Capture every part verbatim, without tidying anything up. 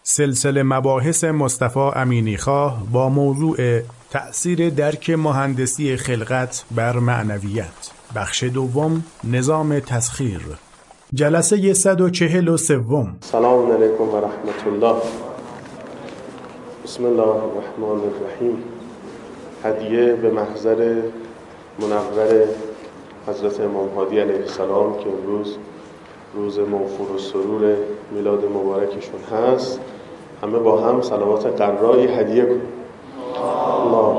سلسله مباحث مصطفی امینیخواه با موضوع تأثیر درک مهندسی خلقت بر معنویت، بخش دوم، نظام تسخیر، جلسه صد و چهل و سوم. سلام علیکم و رحمت الله. بسم الله الرحمن الرحیم. هدیه به محضر منور حضرت امام هادی علیه السلام که امروز روز موفور و سرور میلاد مبارکشون هست، همه با هم صلوات قرایی هدیه کنیم. اللهم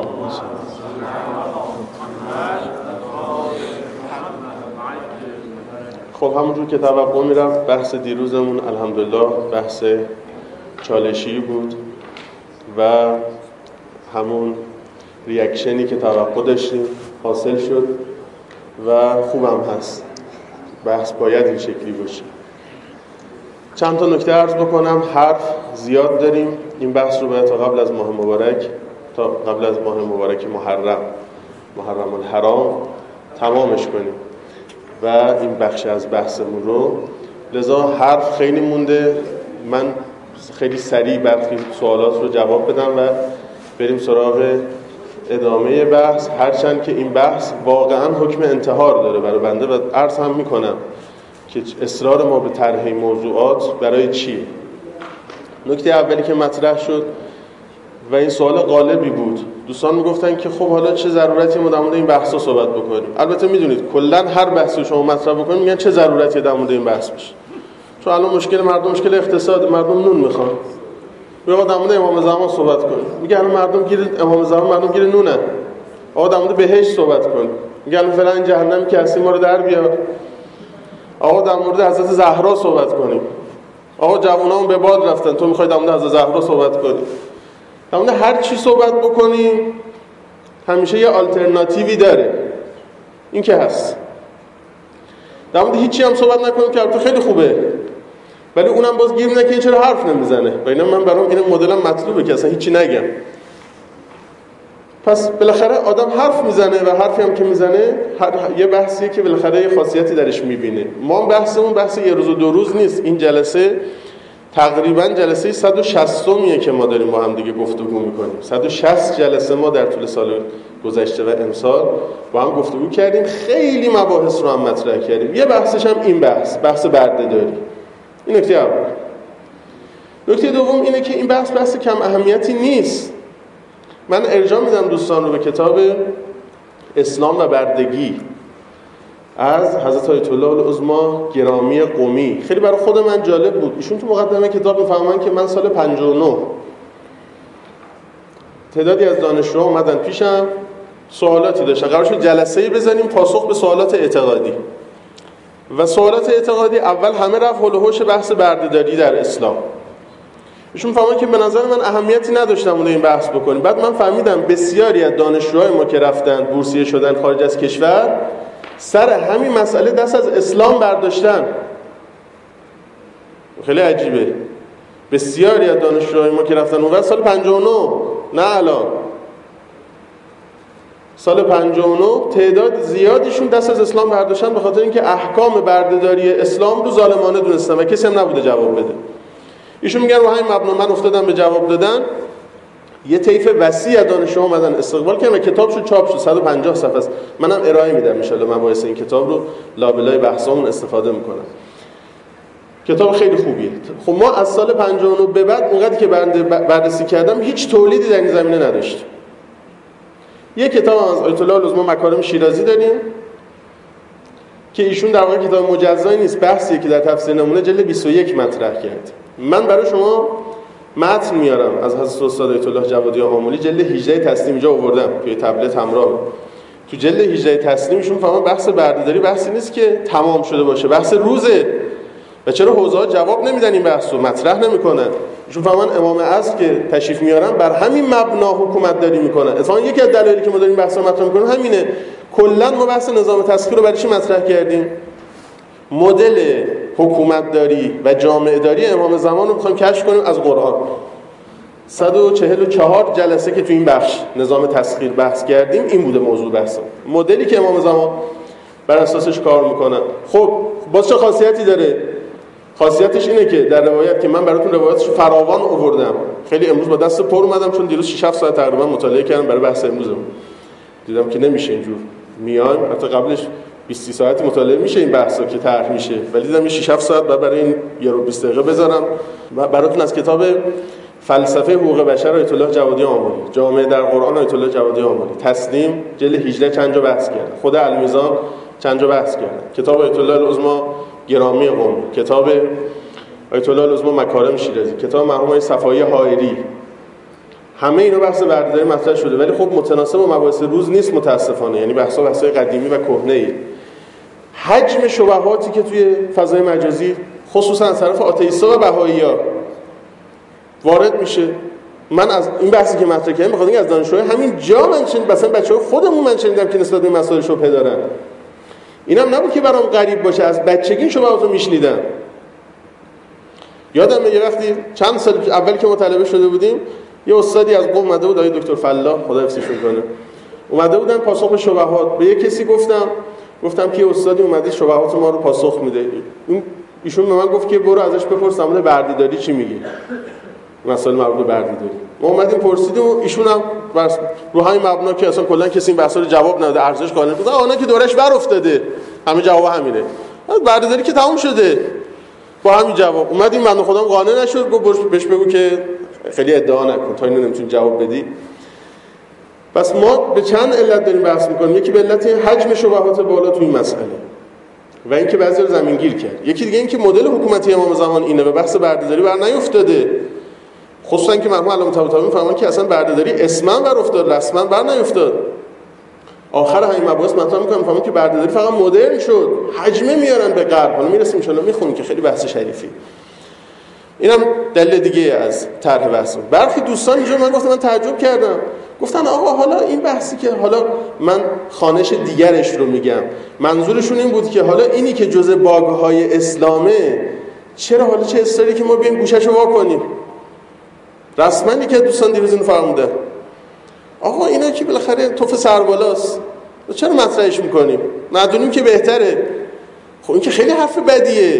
خب همونجور که توقع میرفت بحث دیروزمون الحمدلله بحث چالشی بود و همون ریاکشنی که توقع داشتیم حاصل شد و خوبم هست. بحث باید این شکلی باشه. چند تا نکته عرض بکنم. حرف زیاد داریم. این بحث رو باید تا قبل از ماه مبارک تا قبل از ماه مبارک محرم محرم الحرام تمامش کنیم و این بخش از بحثمون رو. لذا حرف خیلی مونده. من خیلی سریع برخی سوالات رو جواب بدم و بریم سراغ ادامه بحث، هرچند که این بحث واقعا حکم انتحار داره برای بنده و عرض هم میکنم که اصرار ما به طرح موضوعات برای چیه. نکته اولی که مطرح شد و این سوال غالبی بود، دوستان میگفتن که خب حالا چه ضرورتی ما در مورد این بحثا صحبت بکنیم. البته میدونید کلا هر بحثی شما مطرح بکنید میگن چه ضرورتی در مورد این بحث بشه، چون الان مشکل مردم مشکل اقتصاد، مردم نون میخوان. میگه در مورد امام زمان صحبت کنیم، میگه الان مردم گیر امام زمان مردم گیر نونن. آقا در مورد بهشت صحبت کنیم، میگه الان فلان جهنم که هستی ما رو در بیار. آقا در مورد حضرت زهرا صحبت کنیم، آقا جوونامون به باد رفتن تو میخوای در مورد حضرت زهرا صحبت کنی. در مورد هر چی صحبت بکنیم همیشه یه آلترناتیوی داره، این که هست. در مورد هیچی هم صحبت نکنیم که البته خیلی خوبه، ولی اونم باز گیر میده که این چرا حرف نمیزنه. و اینا من برام این مدلم مطلوبه که اصلا هیچی نگم. پس بالاخره آدم حرف میزنه و حرفی هم که میزنه هر یه بحثیه که بالاخره یه خاصیتی درش میبینه. ما بحثمون بحث یه روز و دو روز نیست. این جلسه تقریبا جلسه صد و شصتمیه که ما داریم با هم دیگه گفتگو میکنیم. صد و شصت جلسه ما در طول سال گذشته و امسال با هم گفتگو کردیم، خیلی مباحث رو هم مطرح کردیم. یه بحثش هم این بحث بحث برده‌داری. این نکته اول. نکته دوم اینه که این بحث بحث کم اهمیتی نیست. من ارجاع میدم دوستان رو به کتاب اسلام و بردگی از حضرت آیت الله العظمی گرامی قمی. خیلی برای خود من جالب بود. ایشون تو مقدمه کتاب میفهمن که من سال پنجاه و نه تعدادی از دانشجوها اومدن پیشم، سوالاتی داشتن، قرار شد جلسه‌ای بزنیم پاسخ به سوالات اعتقادی. و سوالات اعتقادی اول همه رفت حول و حوش بحث برده‌داری در اسلام. ایشون فهمیدن که به نظر من اهمیتی نداشتم اون این بحث بکنیم. بعد من فهمیدم بسیاری از دانشجوهای ما که رفتن بورسیه شدن خارج از کشور سر همین مسئله دست از اسلام برداشتن. خیلی عجیبه. بسیاری از دانشجوهای ما که رفتن اونور سال پنجاه و نه، نه الان، سال پنجاه و نه تعداد زیادیشون دست از اسلام برداشتن به خاطر اینکه احکام بردهداری اسلام رو ظالمانه دونستن و کسی هم نبوده جواب بده. ایشون میگن رو همین مبنا من افتادم به جواب دادن. یه طیف وسیع از دانشجوها اومدن استقبال کردن و کتابشو چاپ شد، صد و پنجاه صفحه است. منم ارائه میدم ان شاء الله مباحث این کتاب رو لابلای بحثامون استفاده میکنم. کتاب خیلی خوبیه. خب ما از سال پنجاه و نه به بعد اونقدر که بررسی کردم هیچ تولیدی در این زمینه نداشت. یه کتاب از آیت الله العظمی مکارم شیرازی داریم که ایشون در واقع کتاب مجزایی نیست، بحثیه که در تفسیر نمونه جلد بیست و یک مطرح کرد. من برای شما متن میارم از حضرت استاد آیت الله جوادی آملی، جلد هجده تسلیم اینجا آوردم توی تبلت همراه. تو جلد هجده تسلیمشون فهمن بحث بردهداری بحثی نیست که تمام شده باشه، بحث روزه. و چرا حوزه‌ها جواب نمیدن این بحثو، مطرح نمیکنن؟ ایشون فهمن امام عصر که تشریف میارن بر همین مبنا حکومت داری میکنن. اتفاقا یکی از دلایلی که ما داریم بحثو مطرح میکنیم همینه. کلا ما بحث نظام تسخیر رو برای چی مطرح کردیم؟ مدل حکومت داری و جامعه داری امام زمان رو میخوایم کشف کنیم از قرآن. صد و چهل و چهار جلسه که تو این بخش نظام تسخیر بحث کردیم این بوده موضوع بحثم، مدلی که امام زمان بر اساسش کار میکنن. خب باز چه خاصیتی داره؟ خاصیتش اینه که در روایت که من براتون روایتش فراوان آوردم، خیلی امروز با دست پر اومدم چون دیروز شش هفت ساعت تقریبا مطالعه کردم برای بحث امروزم. دیدم که نمیشه اینجور میایم، حتی قبلش بیست ساعتی مطالعه میشه این بحثا که طرح میشه، ولی دیدم یه شش هفت ساعت بعد برای این یه رو بیست دقیقه بذارم و براتون از کتاب فلسفه حقوق بشر آیت الله جوادی آملی، جامعه در قرآن آیت الله جوادی آملی، تسلیم جلد هجده چند جا بحث کرد، خود المیزان چند جا بحث کرد، کتاب آیت الله العظمی گرامی قم، کتاب آیت الله العظمی مکارم شیرازی، کتاب مرحوم صفایی حائری، همه اینا بحث بردهداری مطرح شده، ولی خب متناسب با مباحث روز نیست متاسفانه، یعنی بحثا بحثای قدیمی و کهنه‌ای. حجم شبهاتی که توی فضای مجازی خصوصا از طرف آتئیستا و بهائی‌ها وارد میشه، من از این بحثی که مطرح کردم می‌خوام از دانشجوهای همین جا من شنیدم، مثلا بچه‌ها خودمون من شنیدم که نسبت به مسائل شبهه دارن. اینم نبود که برام غریب باشه، از بچگی شبهاتو میشنیدم. یادمه یه وقتی چند سال اولی که مطالبه شده بودیم، یه استادی از قم اومده بود، آقای دکتر فلاح خدا حفظش کنه، اومده بودن پاسخ به شبهات. به یه کسی گفتم گفتم که استادی اومده شبهات ما رو پاسخ میده. این ایشون به من گفت که برو ازش بپرس در مورد بردهداری چی میگه، مسائل مربوط به بردهداری. ما اومدیم پرسیدیم و ایشون هم رو همین مبنا که اصلا کلا کسی این بحثا رو جواب نداده، ارزش قائل بود، آنا که دورش بر افتاده، همه جواب همینه، بردهداری که تموم شده. با همین جواب اومدیم، من خودم قانع نشد، گفت بهش بگو که خیلی ادعا نکن، تا اینو نمیتونی جواب بدی. پس ما به چند علت داریم بحث میکنیم، یکی به علت حجم شبهات بالا تو این مسئله و اینکه بعضی رو زمینگیر کرد، یکی دیگه اینکه مدل حکومتی امام زمان اینه و بحث بردهداری بر نیفتاده، خصوصا که مرحوم علامه طباطبایی میفهمن که اصلا بردهداری اسما بر افتاد، رسما بر نیفتاد. آخر همین مباحث مطرح میکنم میفهمن که بردهداری فقط مدرن شد، حجمه میارن به غرب. حالا میرسیم ان شاء الله میخونیم که خیلی بحث شریفی. اینم دلیل دیگه از طرح بحث. برخی دوستان اینجا من گفتم، من تعجب کردم، گفتن آقا حالا این بحثی که حالا من خانش دیگرش رو میگم، منظورشون این بود که حالا اینی که جزء باگ‌های اسلامه، چرا حالا چه اصراری که ما بیایم گوشه‌شو وا کنیم؟ رسما یکی از دوستان دیروز اینو فرموده، آقا اینا که بالاخره توف سربالاست، چرا مطرحش میکنیم؟ ندونیم که بهتره. خب این که خیلی حرف بدیه.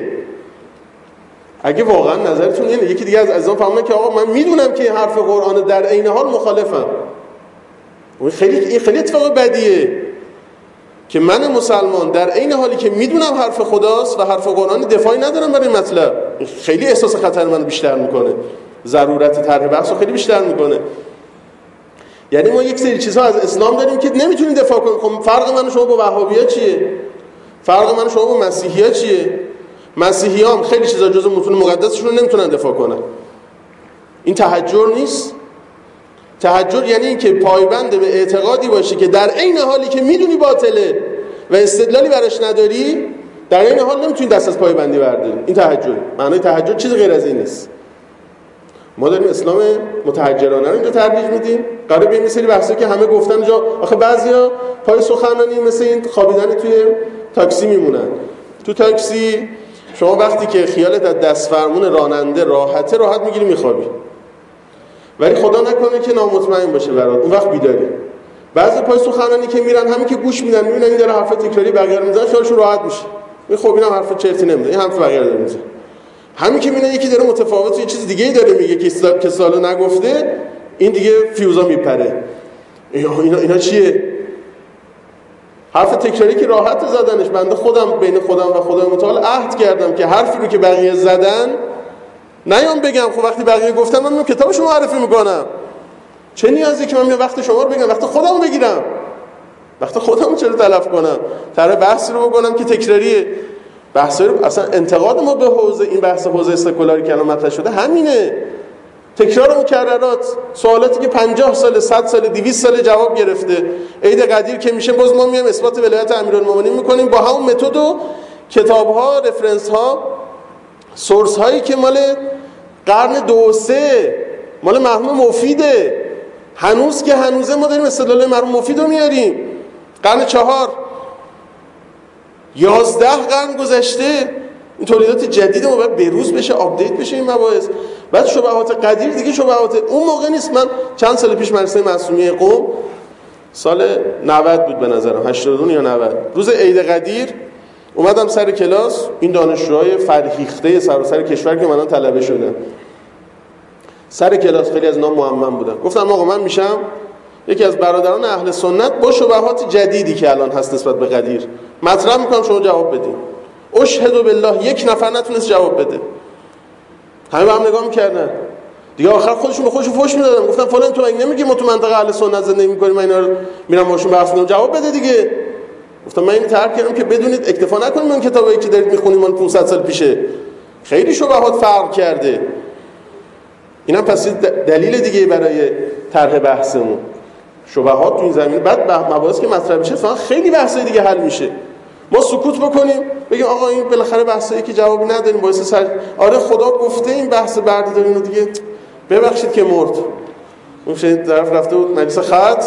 اگه واقعا نظرتون اینه، یکی دیگه از عزیزان فهمیدن که آقا من میدونم که این حرف قرآن در عین حال مخالفم، این خیلی این خیلی اتفاق بدیه که من مسلمان در عین حالی که میدونم حرف خداست و حرف قرآن دفاعی ندارم برای این مطلب. این خیلی احساس خطر منو بیشتر میکنه، ضرورت طرح بحثو خیلی بیشتر میکنه. یعنی ما یک سری چیزها از اسلام داریم که نمیتونیم دفاع کنیم. خب فرق من و شما با وهابی‌ها چیه؟ فرق من و شما با مسیحی‌ها چیه؟ مسیحی‌ها هم خیلی چیزا جزء متون مقدسشون رو نمیتونن دفاع کنن. این تحجر نیست؟ تحجر یعنی این که پایبند به اعتقادی باشی که در عین حالی که میدونی باطله و استدلالی براش نداری، در عین حال نمیتونی دست از پایبندی برداری. این تحجر. معنای تحجر چیز غیر از این نیست. ما داریم اسلام متحجرانه رو اینجا ترویج میدیم. قراره بیایم مثلی بحثی که همه گفتن اونجا، آخه بعضیا پای سخنرانی مثل این خوابیدن توی تاکسی میمونن. تو تاکسی شما وقتی که خیالت از دست فرمون راننده راحته، راحت میگیری میخوابی، ولی خدا نکنه که نامطمئن باشه برات، اون وقت بیداری. بعضی پای سخنرانی که میرن، همین که گوش میدن میبینن این داره حرف تکراری بقیه رو میزنه، خیالشون راحت میشه، میگه خب اینم حرف چرتی نمیزنه، این حرف بقیه رو داره میزنه. همین که میبینن یکی داره متفاوت یه چیز دیگه‌ای داره میگه که که سالو نگفته، این دیگه فیوزا میپره. اینا اینا, اینا چیه؟ حرف تکراری که راحت زدنش. بنده خودم بین خودم و خدای متعال عهد کردم که حرفی رو که بقیه زدن نیام بگم. خب وقتی بقیه گفتم من کتابشو معرفی میکنم، چه نیازی که من میام وقت شما رو بگم، وقت خودمو بگیرم، وقت خودمو چرا تلف کنم؟ طرح بحثی رو بکنم که تکراریه. بحث رو اصلا انتقاد ما به حوزه این بحث حوزه استکولاری که الان مطرح شده همینه، تکرار و مکررات، سوالاتی که پنجاه سال، صد سال، دویست سال جواب گرفته. عید قدیر که میشه باز ما میایم اثبات ولایت امیرالمومنین میکنیم با همون متد و کتاب‌ها، رفرنس‌ها، سورس هایی که مال قرن دو و سه، مال مرحوم مفیده. هنوز که هنوزه ما داریم استدلال مرحوم مفید رو میاریم. قرن چهار، یازده قرن گذشته، این تولیدات جدید ما باید بروز بشه، آپدیت بشه این مباحث. بعد شبهات قدیر دیگه شبهات اون موقع نیست. من چند سال پیش مدرسه معصومیه قم، سال نود بود به نظرم، هشتاد و دو یا نود، روز عید قدیر اومدم سر کلاس، این دانشجوهای فرهیخته سراسر کشور که منان طلبه شدن سر کلاس خیلی از اینا معمم بودن، گفتم آقا من میشم یکی از برادران اهل سنت با شبهات جدیدی که الان هست نسبت به قدیر مطرح میکنم، شما جواب بدین. اشهد بالله یک نفر نتونست جواب بده، همه با هم نگاه میکردن دیگه. آخر خودشون به خودشون فحش میدادن، گفتن فلان تو اگه نمیگی ما تو منطقه اهل سنت زندگی میکنیم، من اینا رو میرم باشون بحث میکنم، جواب بده دیگه. گفتم من اینو ترک کردم که بدونید اکتفا نکنید من کتابایی که دارید میخونید مال پانصد سال پیشه، خیلی شبهات فرق کرده. اینم پس دلیل دیگه برای طرح بحثمون، شبهات تو این زمینه. بعد مباحث که مطرح میشه فقط خیلی بحثای دیگه حل میشه. ما سکوت بکنیم بگیم آقا این بالاخره بحثایی که جوابی نداریم باعث سر آره خدا گفته این بحث بردهداری رو دیگه ببخشید که مرد. اون شد طرف رفته بود مجلس خط،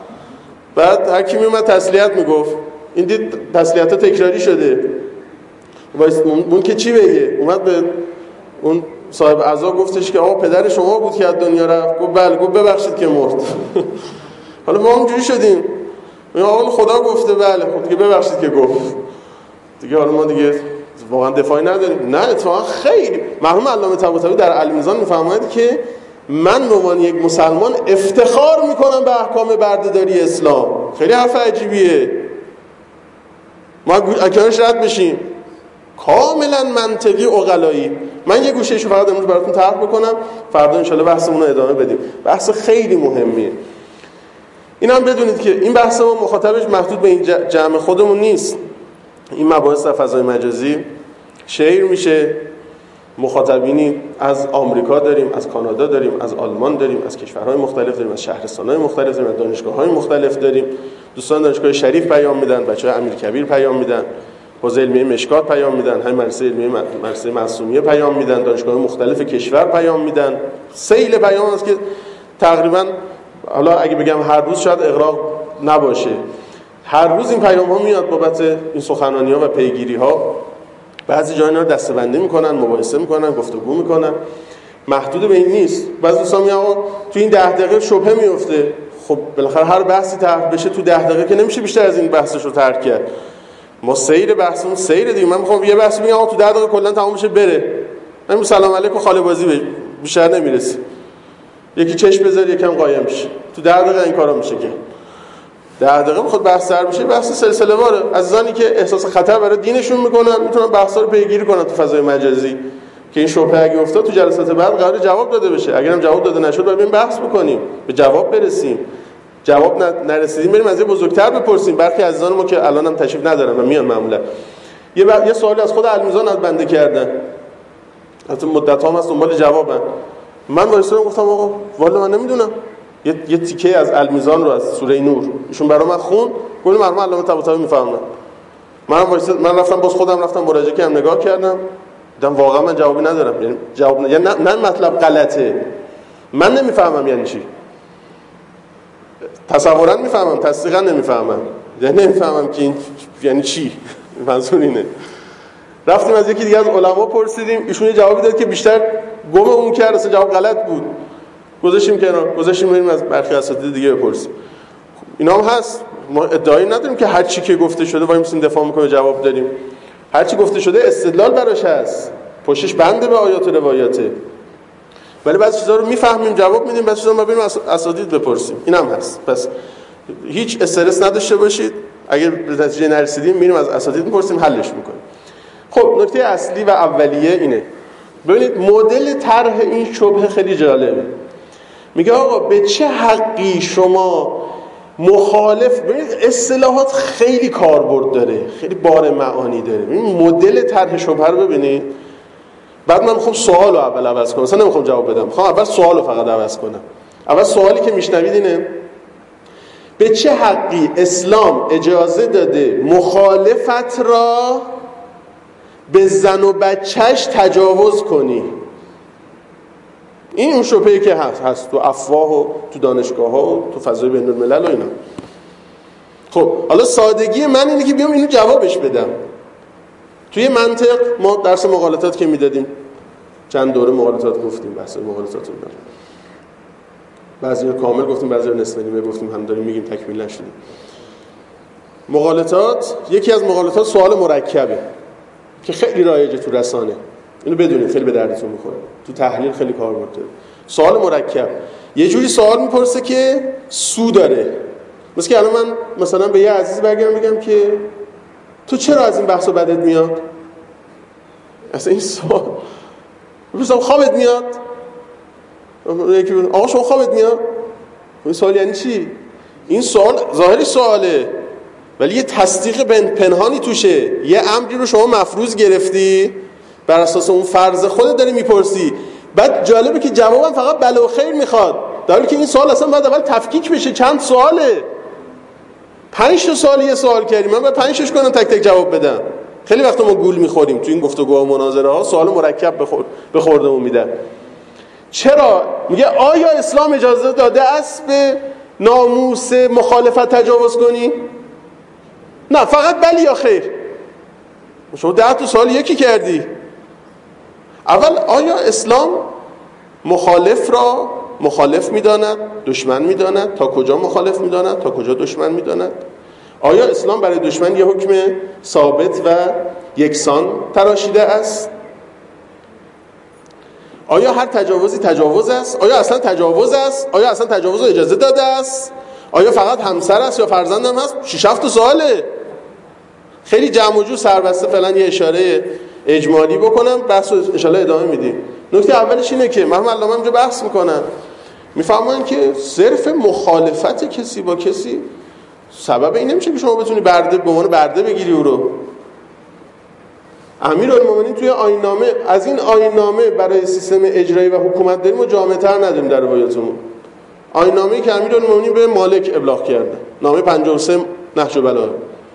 بعد هر کی میومد تسلیت میگفت، این دید تسلیت‌ها تکراری شده، وایس اون که چی بگه، اومد به اون صاحب عزا گفتش که آقا پدر شما بود که از دنیا رفت؟ گفت بله. گفت ببخشید که مرد. حالا ما همونجوری شدیم، آقا خدا گفته بله، خب دیگه ببخشید که گفت دیگه، حالا ما دیگه واقعا دفاعی نداریم. نه اتفاقا خیلی مرحوم علامه طباطبایی در المیزان میفرماید که من به عنوان یک مسلمان افتخار میکنم به احکام بردهداری اسلام. خیلی حرف عجیبیه، ما اکنونش رد بشیم، کاملا منطقی عقلایی. من یه گوشه‌ایشو فقط امروز براتون طرح بکنم، فردا انشالله بحثمون رو ادامه بدیم. بحث خیلی مهمیه. این هم بدونید که این بحث ما مخاطبش محدود به این جمع خودمون نیست. این مباحث در فضای مجازی شیر میشه، مخاطبینی از آمریکا داریم، از کانادا داریم، از آلمان داریم، از کشورهای مختلف داریم، از شهرستانهای مختلف داریم، از دانشگاه‌های مختلف داریم. دوستان دانشگاه شریف پیام میدن، بچه‌های امیرکبیر پیام میدن، حوزه علمیه مشکات پیام میدن، همین مدرسه علمیه مدرسه معصومیه پیام میدن، دانشگاه مختلف کشور پیام میدن. سیل پیام است که تقریبا حالا اگه بگم هر روز شاید اغراق نباشه، هر روز این پیام ها میاد بابت این سخنرانی ها و پیگیری ها. بعضی جا اینا رو دسته‌بندی میکنن، مباحثه میکنن، گفتگو میکنن، محدود به این نیست. بعضی دوستان میگن آقا تو این ده دقیقه شبهه میفته. خب بالاخره هر بحثی طرح بشه تو ده دقیقه که نمیشه بیشتر از این بحثش رو طرح کرد. ما سیر بحثمون سیر دیگه. من میخوام یه بحث بگم آقا تو ده دقیقه کلا تمام بشه بره، همین سلام علیکم خاله بازی بشه، بیشتر نمیرسی. یکی چشم بذار یکم قایم بشه، تو ده دقیقه این کارا میشه که ده دقیقه بخواد بحث سر بشه. بحث سلسله واره. عزیزانی که احساس خطر برای دینشون میکنن میتونن بحثا رو پیگیری کنن تو فضای مجازی که این شبهه اگه افتاد تو جلسات بعد قرار جواب داده بشه. اگرم جواب داده نشد باید بریم بحث بکنیم، به جواب برسیم. جواب نرسیدیم بریم از یه بزرگتر بپرسیم. برخی عزیزان ما که الانم تشریف ندارن و میان معمولا یه ب... یه سوالی از خود المیزان از بنده کردن، البته مدت‌ها هم از دنبال جوابن. من وایسادم گفتم آقا والا من نمیدونم. یه یه تیکه از المیزان رو از سوره نور ایشون برای من خون، گفت مرحوم علامه طباطبایی میفهمن. من وایساد من رفتم باز خودم رفتم مراجعه کردم، نگاه کردم، دیدم واقعا من جوابی ندارم. یعنی جواب نه... یعنی نه... نه مطلب غلطه، من نمیفهمم یعنی چی. تصورا میفهمم، تصدیقا نمیفهمم. یعنی نمیفهمم که این یعنی چی. منظور اینه. رفتیم از یکی دیگه از علما پرسیدیم، ایشون یه جوابی داد که بیشتر گم اون کرد، اصلا جواب غلط بود. گذاشتیم کنار، گذاشتیم بریم از برخی اساتید دیگه بپرسیم. اینا هم هست. ما ادعایی نداریم که هر چی که گفته شده وای میسیم دفاع میکنیم جواب داریم. هر چی گفته شده استدلال براش هست، پشتش بنده به آیات و روایاته. ولی بعضی چیزا رو میفهمیم جواب میدیم، بعضی چیزا ما بریم از اساتید بپرسیم. اینم هست. پس هیچ استرس نداشته باشید. اگر به نتیجه نرسیدیم میریم از اساتید میپرسیم، حلش میکنیم. خب نکته اصلی و اولیه اینه. ببینید مدل طرح این شبهه خیلی جالبه. میگه آقا به چه حقی شما مخالف، ببینید اصطلاحات خیلی کاربرد داره، خیلی بار معانی داره. این مدل طرح شبهه رو ببینید. بعد من میخوام سوال رو اول عوض کنم، مثلا نمیخوام جواب بدم، میخوام اول سوال رو فقط عوض کنم. اول سوالی که میشنوید اینه: به چه حقی اسلام اجازه داده مخالفت را به زن و بچهش تجاوز کنی؟ این اون شبهه‌ای که هست هست تو افواه و تو دانشگاه ها و تو فضای بین الملل و اینا. خب حالا سادگی من اینه که بیام اینو جوابش بدم. توی منطق ما درس مغالطات که میدادیم، چند دوره مغالطات گفتیم، بحث مغالطات رو داریم، بعضی رو کامل گفتیم، بعضی رو نصف نیمه گفتیم، هم داریم میگیم تکمیل نشدیم. مغالطات، یکی از مغالطات سوال مرکبه که خیلی رایجه تو رسانه، اینو بدونید خیلی به دردتون میخوره، تو تحلیل خیلی کاربرد داره. سوال مرکب یه جوری سوال میپرسه که سو داره، مثل که الان من مثلا به یه عزیز برگردم بگم که تو چرا از این بحثا بدت میاد؟ اصلا این سوال بپرسم خوابت میاد؟ یکی بگه آقا شما خوابت میاد؟ این سوال یعنی چی؟ این سوال ظاهری سواله ولی یه تصدیق پنهانی توشه، یه امری رو شما مفروض گرفتی بر اساس اون فرض خودت داری میپرسی. بعد جالبه که جوابم فقط بله و خیر میخواد، در حالی که این سوال اصلا باید اول تفکیک بشه. چند سواله؟ پنج تا سوال یه سوال کردیم، من باید پنج تاش کنم تک تک جواب بدم. خیلی وقتا ما گول میخوریم تو این گفتگوها و مناظره ها، سوال مرکب بخور به خوردمون میدن. چرا؟ میگه آیا اسلام اجازه داده است به ناموس مخالفت تجاوز کنی؟ نه، فقط بله یا خیر. شما ده تا سوال یکی کردی. اول آیا اسلام مخالف را مخالف میداند، دشمن میداند؟ تا کجا مخالف میداند، تا کجا دشمن میداند؟ آیا اسلام برای دشمن یه حکم ثابت و یکسان تراشیده است؟ آیا هر تجاوزی تجاوز است؟ آیا اصلا تجاوز است؟ آیا اصلا تجاوز رو اجازه داده است؟ آیا فقط همسر است یا فرزند هم هست؟ شش هفت سواله. خیلی جمع و جور سربسته فعلا یه اشاره اجمالی بکنم، بحث رو ان شاءالله ادامه میدیم. نکته اولش اینه که مرحوم علامه اینجا بحث میکنن، میفهمن که صرف مخالفت کسی با کسی سبب این نمیشه که شما بتونی برده به عنوان برده بگیری او رو. امیرالمومنین توی آیین‌نامه، از این آیین‌نامه برای سیستم اجرایی و حکومت داریم و جامع‌تر نداریم در روایتمون. آیین‌نامه‌ای که امیرالمومنین به مالک ابلاغ کرده، نامه پنجاه و سه نهج البلاغه.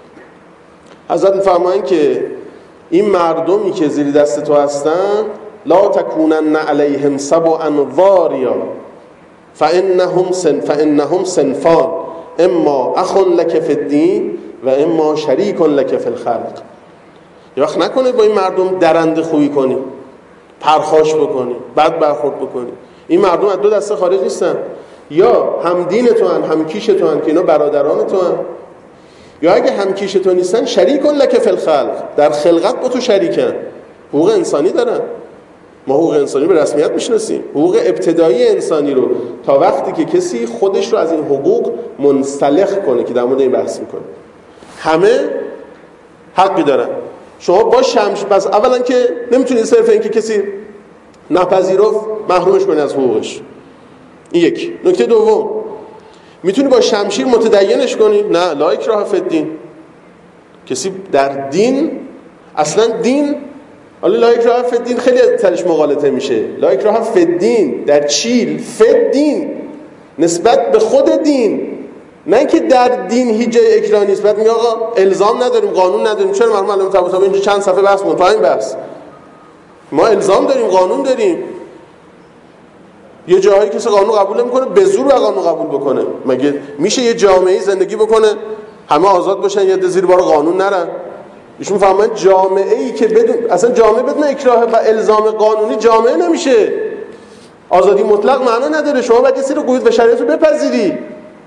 حضرت میفرمایند که این مردمی که زیر دست تو هستن لا تکونن علیهم سبعا ضاریا فانهم سن فانهم صنفان اما اخ لک فی الدین و اما شریک لک فی الخلق. یه وقت نکنه با این مردم درنده خویی کنی، پرخاش بکنی، بد برخورد بکنی. این مردم از دو دسته خارج نیستن، یا هم دین تو هن، هم کیش تو هن که اینا برادران تو هن، یا اگه هم کیش تو نیستن شریک لک فی الخلق، در خلقت با تو شریکن، حقوق انسانی دارن. ما حقوق انسانی به رسمیت میشناسیم، حقوق ابتدایی انسانی رو، تا وقتی که کسی خودش رو از این حقوق منسلخ کنه که در مورد این بحث میکنه. همه حقی دارن. شما با شمش بس اولا که نمیتونید صرف این که کسی نپذیرفت محرومش کنی از حقوقش. این یک. نکته دوم، میتونی با شمشیر متدینش کنی؟ نه، لا اکراه فی الدین. کسی در دین، اصلا دین، حالا لا اکراه فی الدین خیلی ترش مغالطه میشه. لا اکراه فی الدین در چیل، فی الدین نسبت به خود دین، نه اینکه در دین هیچ جای اکراه نیست. بعد میگه آقا الزام نداریم، قانون نداریم. چرا مرحوم علامه طباطبایی اینجا چند صفحه بحث می‌کنه تا این بحث؟ ما الزام داریم، قانون داریم. یه جایی کسی قانون قبول نمی‌کنه، به زور قانون قبول بکنه. مگه میشه یه جامعه‌ای زندگی بکنه همه آزاد باشن، یه زیر بار قانون نرن؟ ایشون فهمن جامعه‌ای که بدون اصلا جامعه بدون اکراه و الزام قانونی جامعه نمیشه. آزادی مطلق معنا نداره. شما باید یه سری قیود و شرایط رو بپذیری.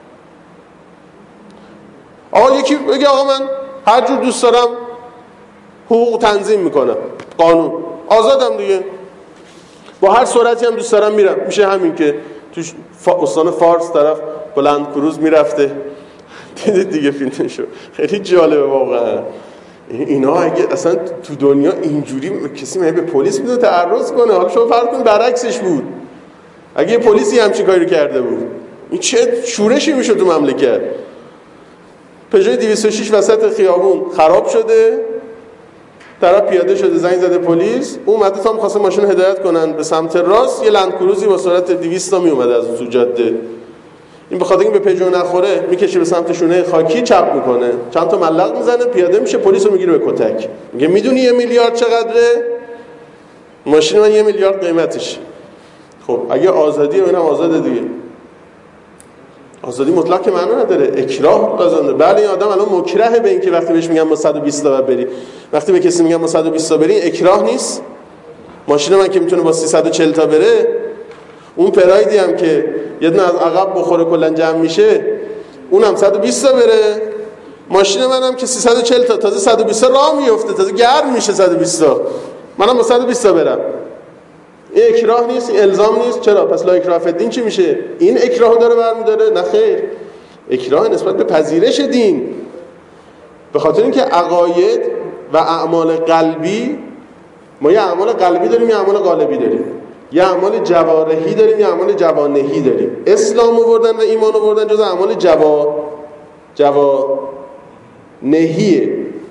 آقا یکی بگه آقا من هر جور دوست دارم حقوق تنظیم میکنم، قانون، آزادم دیگه، با هر سرعتی هم دوست دارم میرم. میشه همین که تو استان فارس طرف بلند کروز میرفته، دیدید دیگه فیلمشو، خیلی جالبه واقعا. اینا اگه اصلا تو دنیا اینجوری کسی میگه به پلیس میده تعرض کنه، حالا شما فرض کن برعکسش بود، اگه یه پلیسی همچین کاری کرده بود، این چه شورشی میشه تو مملکت. پژو دویست و شش وسط خیابون خراب شده، طرف پیاده شده، زنگ زده پلیس، اون اومده تا می‌خواسته ماشین هدایت کنن به سمت راست، یه لندکروزی با سرعت دویست تا میومده از اون جاده. این بخاطر اینکه به پژو نخوره میکشه به سمت شونه خاکی، چپ میکنه، چند تا ملق میزنه، پیاده میشه، پلیس رو میگیره به کتک. میگه میدونی یه میلیارد چقدره؟ ماشین من یه میلیارد قیمتش. خب اگه آزادی اونم آزاده دیگه. آزادی مطلق که معنی نداره، اکراه لازم داره. بله این آدم الان مکرهه به این که وقتی بهش میگم ما صد و بیست تا بری، وقتی به کسی میگم ما صد و بیست تا بری، اکراه نیست. ماشین من که میتونه با سیصد و چهل تا بره، اون پرایدی هم که یه دونه از عقب بخوره کلا جمع میشه، اونم صد و بیست تا بره، ماشین منم که سیصد و چهل تا تازه صد و بیست راه میفته، تازه گرم میشه صد و بیست تا، منم با صد و بیست تا برم. این اکراه نیست، این الزام نیست. چرا؟ پس لا اکراه فی الدین چی میشه؟ این اکراهو داره برمی‌داره؟ نه خیر، اکراه نسبت به پذیرش دین. به خاطر اینکه عقاید و اعمال قلبی، ما یه اعمال قلبی داریم، یه اعمال قالبی داریم، یه اعمال جوارحی داریم، یه اعمال جوانحی داریم. اسلام آوردن و ایمان آوردن جز اعمال جوا جوانحیه.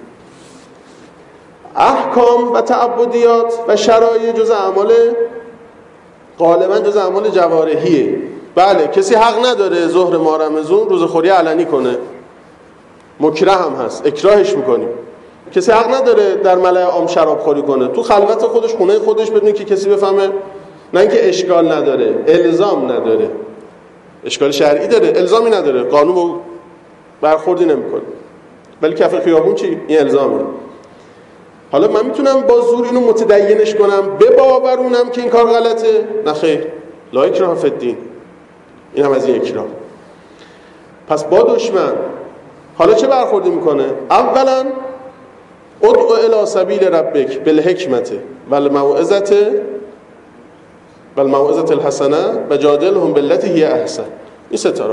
احکام و تعبدیات و شرایع جز اعمال غالبا جز اعمال جوارحیه. بله، کسی حق نداره ظهر ماه رمضان روزخوری علنی کنه، مکره هم هست، اکراهش میکنیم. کسی حق نداره در ملأ عام شراب خوری کنه، تو خلوت خودش، خونه خودش، بدون که کسی بفهمه. نه اینکه اشکال نداره، الزام نداره. اشکال شرعی داره، الزامی نداره، قانون با برخوردی نمیکنه. ولی کف خیابون چی؟ این الزامه. حالا من میتونم با زور اینو متدینش کنم، به باورونم که این کار غلطه؟ نه خیر، لا اکراه فی الدین. این هم از این اکراه. پس با دشمن حالا چه برخوردی میکنه؟ اولا ادعو الی سبیل ربک بالحکمت والموعظه والموعظه الحسنه و جادلهم بالتی هی احسن. این ستاره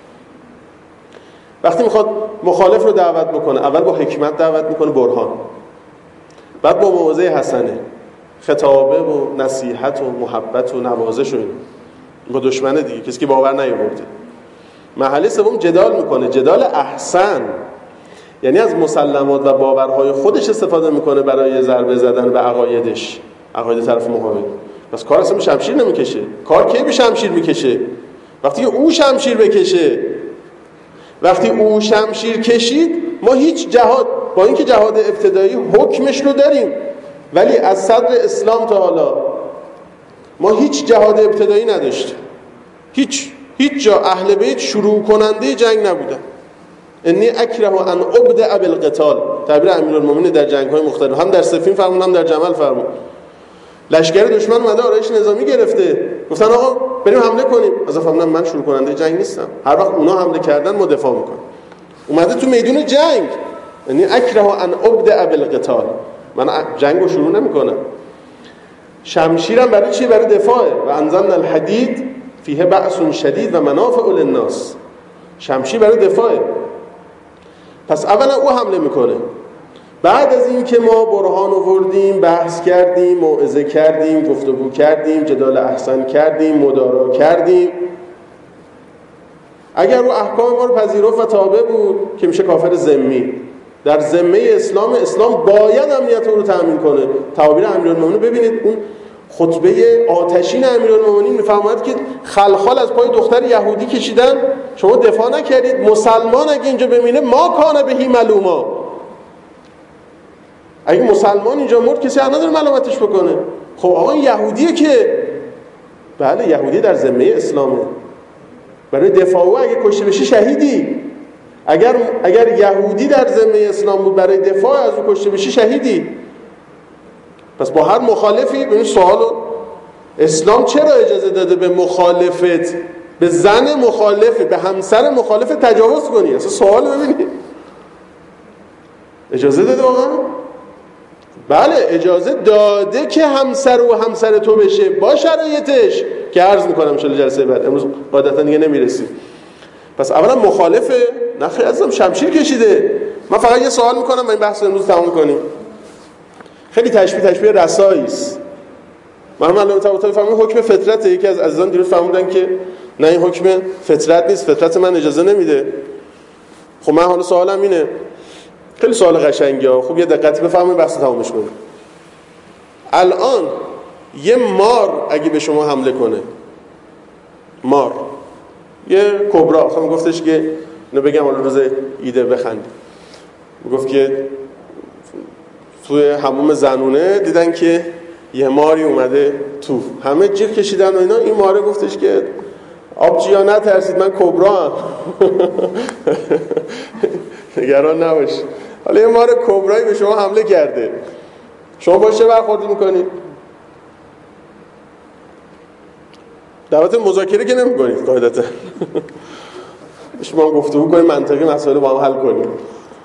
وقتی میخواد مخالف رو دعوت بکنه، اول با حکمت دعوت میکنه، برهان، بعد با موعظه حسنه، خطابه و نصیحت و محبت و نوازش و این با دشمن دیگه، کسی که باور نیاورده. مرحله سوم جدال میکنه، جدال احسن، یعنی از مسلمات و باورهای خودش استفاده میکنه برای ضربه زدن به عقایدش، عقاید طرف مقابل. پس کار اصلا شمشیر نمیکشه. کار کی به شمشیر میکشه؟ وقتی او شمشیر بکشه. وقتی او شمشیر کشید، ما هیچ جهاد، با اینکه جهاد ابتدایی حکمش رو داریم، ولی از صدر اسلام تا حالا ما هیچ جهاد ابتدایی نداشتیم. هیچ هیچ جا اهل بیت شروع کننده جنگ نبودن. انی اکره ان ابدأ بالقتال، تعبیر امیرالمومنین در جنگ‌های مختلف، هم در صفین فرمود، هم در جمل فرمود. لشکر دشمن اومده آرایش نظامی گرفته، گفتن آقا بریم حمله کنیم. از فهمیدم من شروع کننده جنگ نیستم، هر وقت اونا حمله کردن ما دفاع میکنیم. اومده تو میدون جنگ، یعنی اکره ان ابدأ بالقتال، من جنگو شروع نمیکنم. شمشیرم برای چی؟ برای دفاعه. و انزلنا الحدید فیه بأس شدید و منافع للناس. شمشیر برای دفاعه. پس اولا او حمله میکنه. بعد از این که ما برهان آوردیم، بحث کردیم، موعظه کردیم، گفتگو کردیم، جدال احسن کردیم، مدارا کردیم، اگر او احکام ما رو پذیرفت و تابع بود که میشه کافر ذمی. در ذمه اسلام، اسلام باید امنیت او رو تأمین کنه. تعابیر امیرالمومنین ببینید، اون خطبه آتشین امیرالمومنین میفرماید که خلخال از پای دختر یهودی کشیدن، شما دفاع نکردید، مسلمان اگه اینجا بمینه ما کان بهی ملوما، اگه مسلمان اینجا مرد کسی حق نداره ملامتش بکنه. خب آقا این یهودیه که، بله یهودی در ذمه اسلامه، برای دفاع او اگه کشته بشی شهیدی. اگر اگر یهودی در ذمه اسلام بود، برای دفاع از او کشته بشی شهیدی. پس با هر مخالفی، ببین سوالو اسلام چرا اجازه داده به مخالفت، به زن مخالفت، به همسر مخالفت تجاوز کنی؟ اصلا سوال ببینید، اجازه داده واقعا؟ بله اجازه داده که همسر و همسر تو بشه، با شرایطش که عرض میکنم ان شاء الله جلسه بعد، امروز قاعدتا دیگه نمیرسیم. پس اولا مخالفه، نخیر عزیزم شمشیر کشیده. من فقط یه سوال میکنم و این بحث امروز تموم کنیم. خیلی تشبیه تشبیه رسایی است. محمد علی طباطبایی فرمود حکم فطرته. یکی از عزیزان دیروز فرمودن که نه این حکم فطرت نیست، فطرت من اجازه نمیده. خب من حالا سوالم اینه، خیلی سوال قشنگه، خب یه دقتی بفرمایید بحث تمومش کنیم. الان یه مار اگه به شما حمله کنه، مار یه کبرا، خب گفتش که اینو بگم حالا روز ایده بخندیم، گفت که توی حموم زنونه دیدن که یه ماری اومده تو، همه جیغ کشیدن و اینا. این ماره گفتش که آبجیا نترسید من کبرا هم نگران نباش. حالا یه مار کبرایی به شما حمله کرده، شما باش چه برخوردی میکنید؟ دعوت مذاکره که نمیکنید قاعدتا. شما گفتگو کنید، منطقی مسائل با هم حل کنید.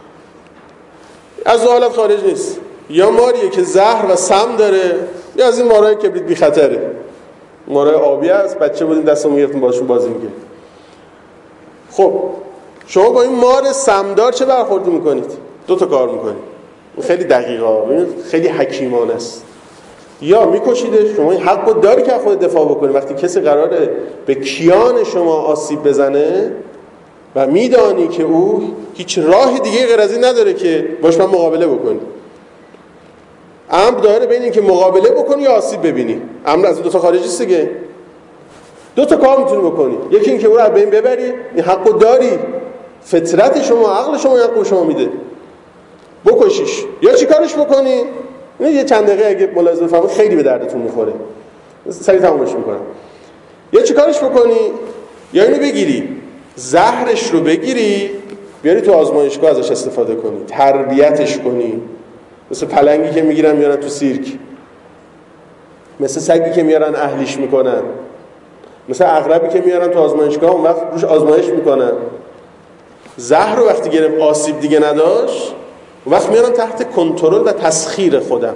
از دو حالت خارج نیست، یا ماریه که زهر و سم داره، یا از این مارای کبریت بی خطره. مارای آبی هست، بچه بودیم دستمون گرفتیم باشون بازی می‌کردیم. خب شما با این مار سمدار چه برخوردی میکنید؟ دو تا کار میکنید، خیلی دقیقا، خیلی حکیمانه است. یا میکشیدش، شما این حق رو داری که خود دفاع بکنی. وقتی کسی قراره به کیان شما آسیب بزنه و میدانی که او هیچ راه دیگه غیر از این نداره که باش من مقابله بکنی، امر داره بین این که مقابله بکنی یا آسیب ببینی. امر از دو تا خارجی است دیگه. دو تا کار میتونی بکنی، یکی این که او رو از بین ببری، این حق رو داری، فطرت شما، عقل شما حق شما میده، بکشیش. یا چی کارش بکنی؟ این یه چند دقیقه اگه ملاحظه بفرمایید خیلی به دردتون میخوره، سریع تمومش میکنم. یا چی کارش بکنی؟ یا اینو بگیری، زهرش رو بگیری بیاری تو آزمایشگاه ازش استفاده کنی، تربیتش کنی، مثل پلنگی که میگیرن میارن تو سیرک، مثل سگی که میارن اهلیش میکنن، مثل عقربی که میارن تو آزمایشگاه اون وقت روش آزمایش میکنن. زهر رو وقتی گرفت آسیب دیگه نداشت، اون وقت میارن تحت کنترل و تسخیر خودم.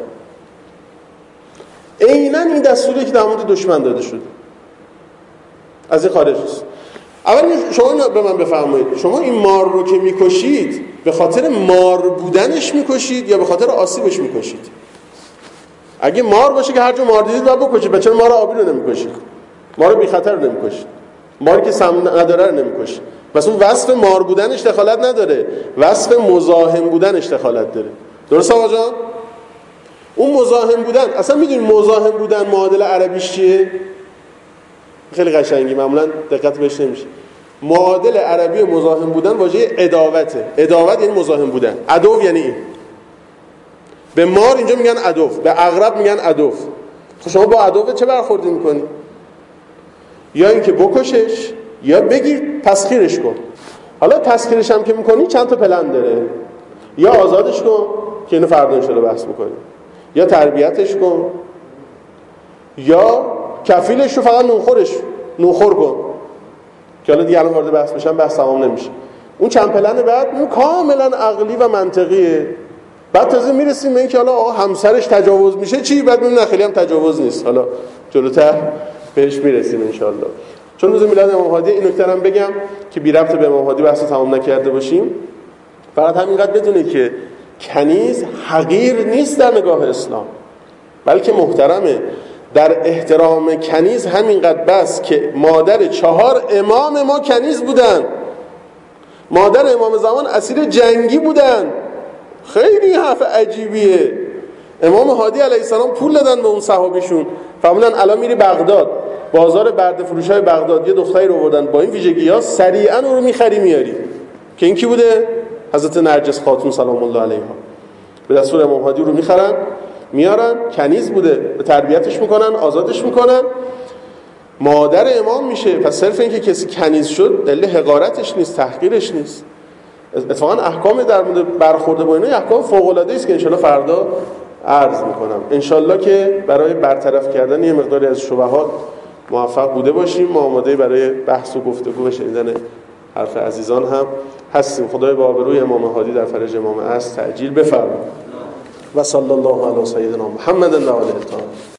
عیناً این دستوری که در مورد دشمن داده شده از این خارج است. اول شما به من بفرمایید، شما این مار رو که میکشید به خاطر مار بودنش میکشید یا به خاطر آسیبش میکشید؟ اگه مار باشه که هر جا مار دیدید باید بکشید، بچه مار آبی رو نمیکشید، مار بی خطر رو نمیکشید، ماری که سم نداره رو نمیکشید. بس اون وصف مار بودنش دخالت نداره، وصف مزاحم بودنش دخالت داره. درست آقا جان؟ اون مزاحم بودن، اصلا میدونی مزاحم بودن معادل عربیش چیه؟ خیلی قشنگی، معمولا دقت بهش نمیشه. معادل عربی مزاحم بودن واژه عداوته. عداوت یعنی مزاحم بودن. عدو یعنی این. به مار اینجا میگن عدو، به عقرب میگن عدو. خب شما با عدو چه برخوردی میکنی؟ یا اینکه بکشش یا بگیر تسخیرش کن. حالا تسخیرش هم که میکنی چند تا پلن داره. یا آزادش کن که اینو فردا ان شاءالله بحث میکنیم، یا تربیتش کن، یا کفیلش رو فقط نونخورش نونخور کن که حالا دیگه الان وارد بحث بشم بحث تمام نمیشه. اون چند پلن بعد اون کاملا عقلی و منطقیه. بعد تازه میرسیم به این که حالا آقا همسرش تجاوز میشه چی؟ بعد میبینیم خیلی هم تجاوز نیست. حالا جلوتر بهش میرسیم ان شاءالله. چون روز میلاد امام هادی این نکته هم بگم که بی ربط به امام هادی بحث تمام نکرده باشیم، فقط همینقدر بدونه که کنیز حقیر نیست در نگاه اسلام، بلکه محترمه. در احترام کنیز همینقدر بس که مادر چهار امام ما کنیز بودن، مادر امام زمان اسیر جنگی بودن. خیلی حرف عجیبیه. امام هادی علیه السلام پول دادن به اون صحابیشون، فرمودن الان میری بغداد، بازار برده فروشای بغداد یه دختری رو آوردن با این ویژگی‌ها، سریعا اون رو میخری میاری. که این کی بوده؟ حضرت نرجس خاتون سلام الله علیها. به دستور امام هادی رو میخرن میارن، کنیز بوده، به تربیتش میکنن، آزادش میکنن، مادر امام میشه. پس صرف این که کسی کنیز شد دلیل حقارتش نیست، تحقیرش نیست. اتفاقا احکام در مورد برخورد با اینا احکام فوق العاده است که ان شاءالله فردا عرض میکنم. ان شاءالله که برای برطرف کردن یه مقداری از شبهات موفق بوده باشیم. ما آماده برای بحث و گفتگو و شنیدن حرف عزیزان هم هستیم. خدای با آبروی امام هادی در فرج امام است تعجیل بفرمایید. و صلی الله علی سیدنا محمد و علی اطهار.